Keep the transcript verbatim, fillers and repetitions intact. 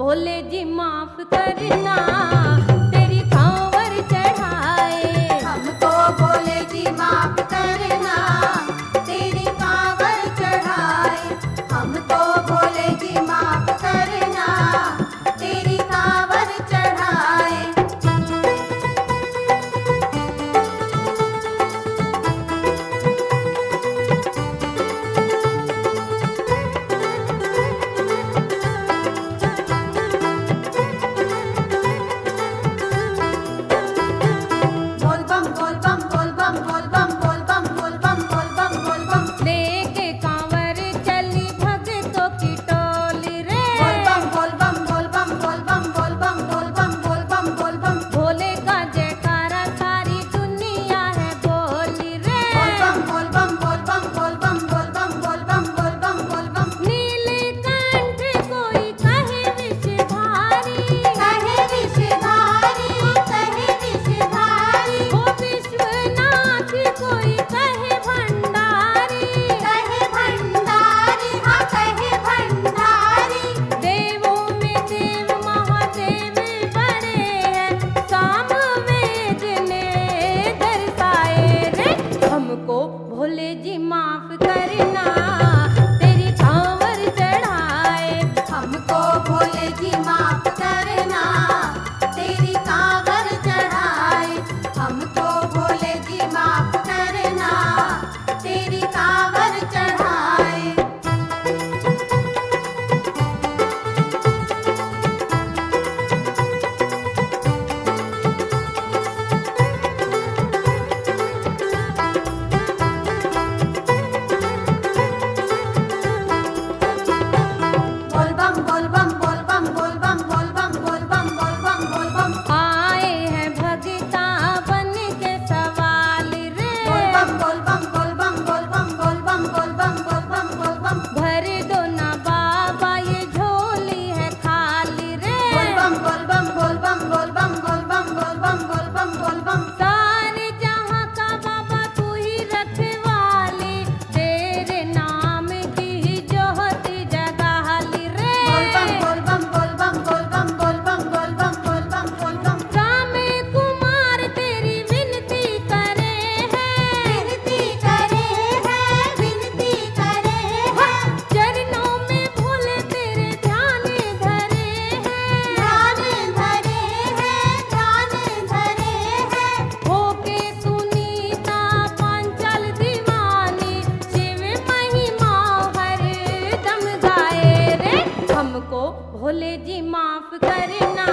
भोले जी माफ करना तेरी कांवर चढ़ाए। हमको भोले जी माफ करना तेरी कांवर चढ़ाए। हमको भोले जी माफ करना तेरी कांवर चढ़ाए। बोल बम बोल बम बोल बम बोल बम बोल बम बोल बम बोल बम बोल बम। लेके कांवर चली भगतों की टोली रे। बोल बम बोल बम बोल बम बोल बम बोल बम बोल बम बोल बम बोल बम। भोले का जयकारा सारी दुनिया है बोली रे। बोल बम बोल बम बोल बम बोल बम बोल बम बोल बम बोल बम बोल बम। नीलकंठ कोई कहे विषधारी, कहे विषधारी कहे विषधारी। ओ विश्वनाथ कोई कहे भंडारी। कहे भंडारी हाँ कहे भंडारी। देवों में देव महादेव बड़े हैं, सामवेद ने दर्शाए रे। हमको भोले जी माफ करना तेरी कांवर चढ़ाए। हमको भोले जी माफ करना तेरी कांवर चढ़ाए। हमको भोले जी माफ करना तेरी कांवर चढ़ाए। बोल बम बोल बम बोल बम बोल बम बोल बम बोल बम बोल बम बोल बम। आए हैं भगता बन के सवाल रे। बोल बम बोल बम बोल बम बोल बम बोल बम बोल बम बोल बम बोल बम। भर दो ना बाबा ये झोली है खाली रे। बोल बम बोल बम बोल बम बोल बम बोल बम बोल बम बोल बम बोल बम। सारे जहां का बाबा तू ही रखवाली, तेरे नाम की ज्योति जगाली रे। बोल बम बोल बम बोल बम बोल बम बोल बम बोल बम बोल बम बोल बम। राम कुमार तेरी विनती करे हैं, विनती करे है विनती करे है। चरणों में भोले तेरे ध्यान धरे हैं। ध्यान धरे है ध्यान धरे है। होके सुनीता पांचल दीवानी, शिव महिमा हर दम गाए रे। हमको भोले जी माफ करना